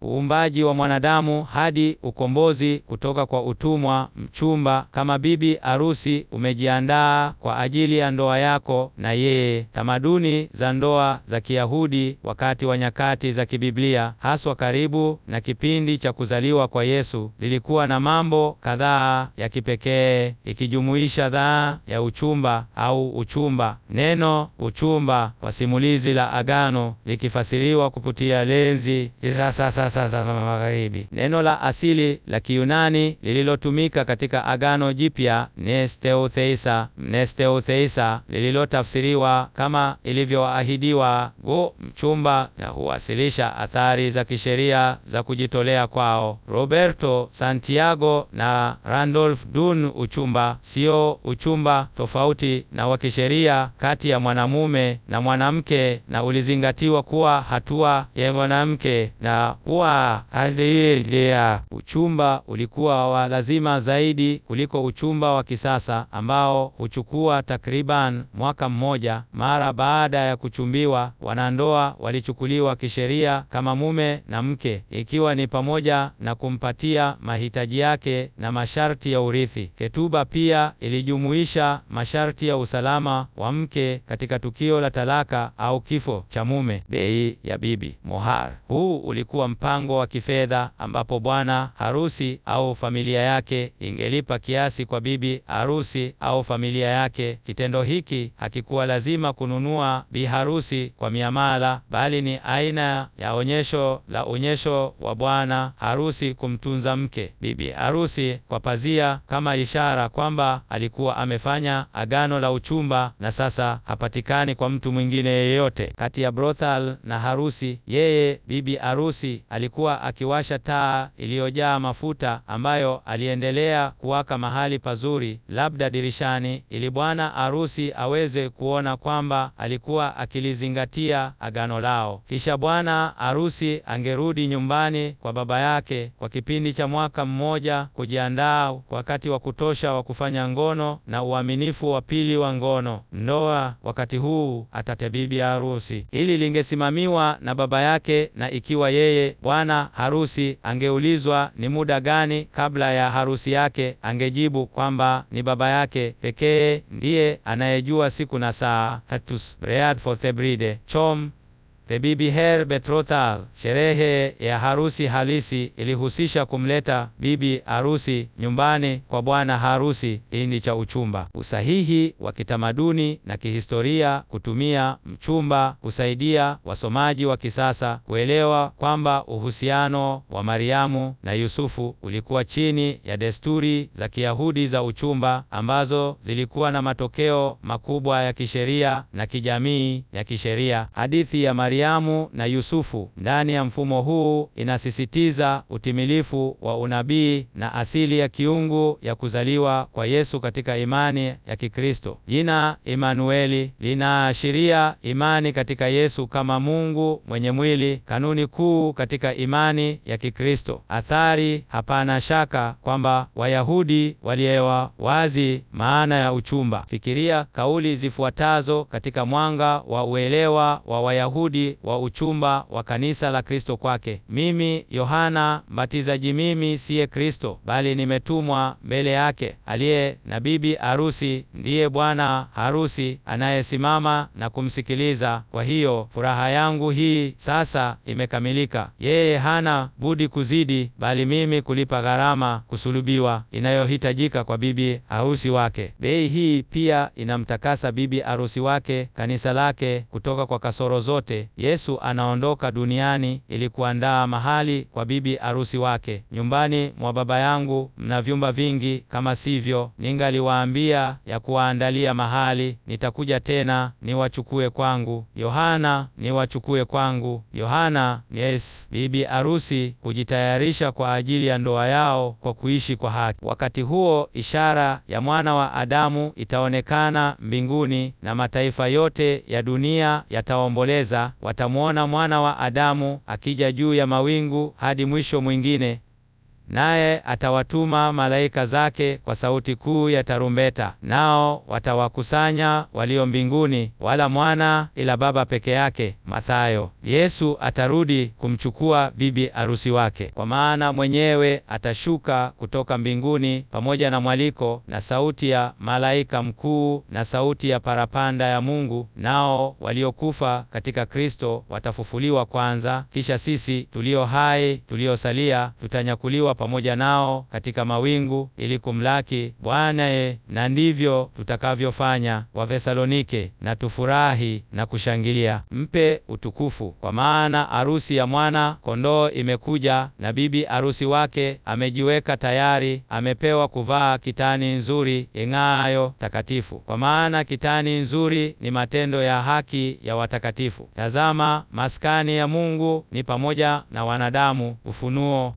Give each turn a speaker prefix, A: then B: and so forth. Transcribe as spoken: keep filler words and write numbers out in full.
A: uumbaji wa mwanadamu hadi ukombozi kutoka kwa utumwa. Mchumba kama bibi arusi umejiandaa kwa ajili ya ndoa yako na yeye. Tamaduni za ndoa za Kiyahudi wakati wa nyakati za kibiblia, haswa karibu na kipindi cha kuzaliwa kwa Yesu, zilikuwa na mambo kadhaa ya kipekee, ikijumuisha dhaa ya uchumba au uchumba. Neno uchumba wa simulizi la Agano likifasiriwa kupitia lenzi za magharibi. Neno la asili la Kiyunani lililotumika katika Agano Jipya nesteutheisa, nesteutheisa lililotafsiriwa kama ilivyoahidiwa go mchumba, na huwasilisha athari za kisheria za kujitolea kwao. Roberto Santiago na Randolph Dunn, uchumba sio uchumba tofauti na wa kisheria kati ya mwanamume na mwanamke, na ulizingatiwa kuwa hatua ya mwanamke na kuwa hadiya. Uchumba ulikuwa wa lazima zaidi kuliko uchumba wa kisasa ambao huchukua takriban mwaka mmoja. Mara baada ya kuchumbiwa, wanandoa walichukuliwa kisheria kama mume na mke, ikiwa ni pamoja na kumpatia mahitaji yake na masharti ya urithi. Ketuba pia ilijumuisha masharti ya usalama wa mke katika tukio la talaka au kifo cha mume. Bei ya bibi mohar. Huu ulikuwa mpango wa kifedha ambapo bwana harusi au familia yake ingelipa kiasi kwa bibi harusi au familia yake. Kitendo hiki hakikuwa lazima kununua bi harusi kwa miamala, bali ni aina ya onyesho la onyesho wa bwana harusi kumtunza mke bibi harusi kwa pazia, kama ishara kwamba alikuwa amefanya agano la uchumba na sasa hapatikani kwa mtu mwingine yeyote. Kati ya brothel na harusi, yeye bibi harusi alikuwa akiwasha taa iliyojaa mafuta ambayo aliendelea kuwaka mahali pazuri, labda dirishani, ili bwana harusi aweze kuona kwamba alikuwa akilizingatia agano lao. Kisha bwana harusi angerudi nyumbani kwa baba yake kwa kipindi cha mwaka mmoja kujiandaa kwa wakati wa kutosha wa kufanya ngono na uaminifu wa pili wa ngono. Ndoa wakati huu atate bibi harusi ili lingesimamiwa na baba yake, na ikiwa yeye bwana harusi angeulizwa ni muda gani kabla ya harusi yake, angejibu kwamba ni baba yake pekee ndiye anayejua siku na saa. Hatus bread for the bride chom the bibi her betrothal. Sherehe ya harusi halisi ilihusisha kumleta bibi harusi nyumbani kwa bwana harusi kipindi cha uchumba. Usahihi wa kitamaduni na kihistoria kutumia mchumba kusaidia wasomaji wa kisasa kuelewa kwamba uhusiano wa Mariamu na Yusufu ulikuwa chini ya desturi za Kiyahudi za uchumba ambazo zilikuwa na matokeo makubwa ya kisheria na kijamii ya kisheria. Hadithi ya Mariamu na Yusufu ndani ya mfumo huu inasisitiza utimilifu wa unabii na asili ya kiungu ya kuzaliwa kwa Yesu katika imani ya Kikristo. Jina Emanueli linaashiria imani katika Yesu kama Mungu mwenye mwili, kanuni kuu katika imani ya Kikristo. Athari: hapana shaka kwamba Wayahudi walielewa wazi maana ya uchumba. Fikiria kauli zifuatazo katika mwanga wa uelewa wa Wayahudi wa uchumba wa kanisa la Kristo kwake. Mimi Yohana Mbatizaji, mimi siye Kristo, bali nimetumwa mbele yake. Aliye na bibi harusi ndiye bwana harusi anayesimama na kumsikiliza. Kwa hiyo furaha yangu hii sasa imekamilika. Yeye hana budi kuzidi, bali mimi kulipa gharama kusulubiwa inayohitajika kwa bibi harusi wake. Bei hii pia inamtakasa bibi harusi wake, kanisa lake, kutoka kwa kasoro zote. Yesu anaondoka duniani ili kuandaa mahali kwa bibi harusi wake. Nyumbani mwa Baba yangu mna vyumba vingi, kama sivyo ningaliwaambia ya kuwaandalia mahali. Nitakuja tena niwachukue kwangu. Yohana niwachukue kwangu. Yohana yes. Bibi harusi kujitayarisha kwa ajili ya ndoa yao kwa kuishi kwa haki. Wakati huo ishara ya mwana wa Adamu itaonekana mbinguni, na mataifa yote ya dunia yataomboleza. Watamuona mwana wa Adamu akija juu ya mawingu hadi mwisho mwingine. naye atawatuma malaika zake kwa sauti kuu ya tarumbeta, nao watawakusanya walio mbinguni, wala mwana ila Baba peke yake. Mathayo. Yesu atarudi kumchukua bibi arusi wake, kwa maana mwenyewe atashuka kutoka mbinguni pamoja na mwaliko na sauti ya malaika mkuu na sauti ya parapanda ya Mungu, nao waliokufa katika Kristo watafufuliwa kwanza. Kisha sisi tulio hai tuliosalia tutanyakuliwa pamoja nao katika mawingu ili kumlaki Bwana, na ndivyo tutakavyofanya. Wathesalonike. Na tufurahi na kushangilia, mpe utukufu, kwa maana arusi ya mwana kondoo imekuja, na bibi arusi wake amejiweka tayari. Amepewa kuvaa kitani nzuri ing'aayo takatifu, kwa maana kitani nzuri ni matendo ya haki ya watakatifu. Tazama, maskani ya Mungu ni pamoja na wanadamu. Ufunuo